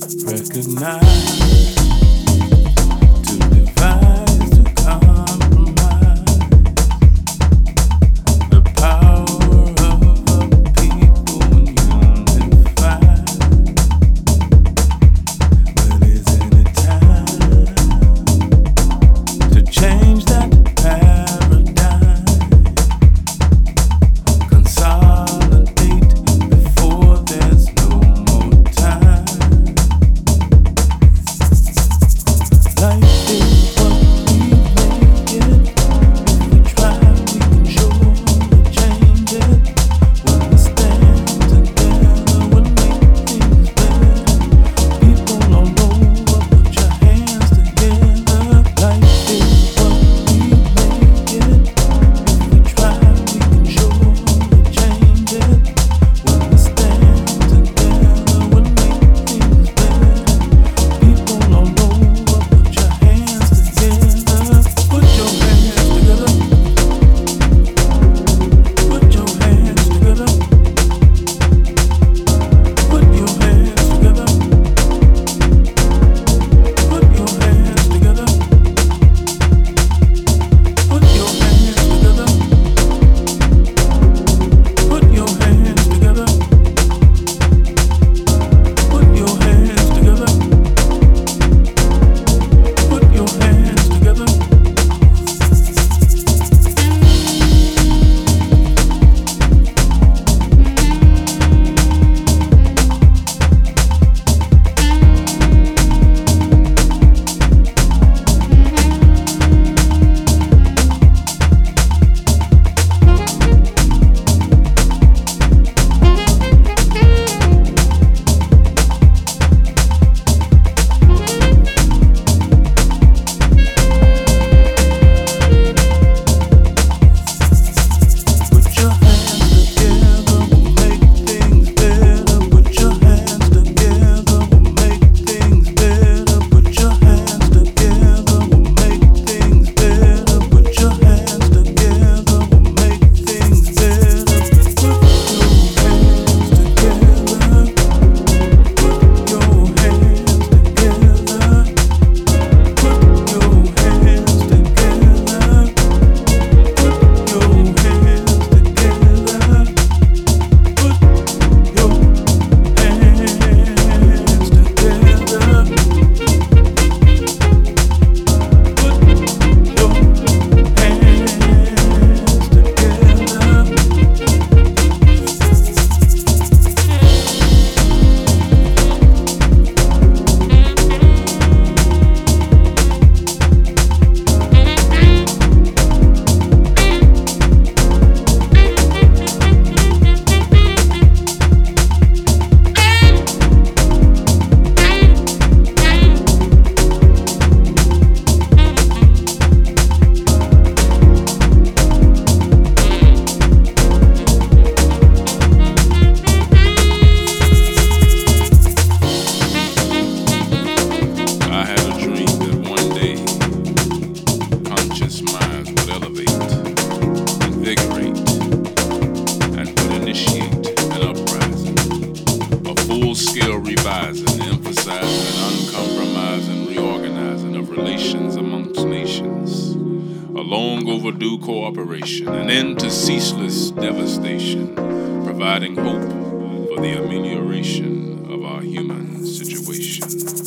Recognize, to devise, to compromise, the power of a people unified. Well, isn't it time to change that paradigm? Consolidate before there's no more time. Life is what we make it. If we try, we can surely change it. When we stand together, we'll make things better. People all over, put your hands together. Life is what we make it. If we try, we can surely change it. When we stand together, we'll make things better. People all over, put your hands together. Put your hands together. Put your hands together. Put your hands together. Put your hands together. Put your hands together. Put your hands together. Put your hands together. Put your hands together. Put your hands together, we'll make things better. Put your hands together, we'll make things better. Put your hands together, we'll make things better. Put your hands together, we'll make things better. Put your hands together. Put your hands together. Put your hands together. Put your hands together. Put your hands I had a dream that one day conscious minds would elevate, invigorate, and would initiate an uprising, a full-scale revising, emphasizing an uncompromising reorganizing of relations amongst nations, a long overdue cooperation, an end to ceaseless devastation, providing hope for the amelioration of our human situation.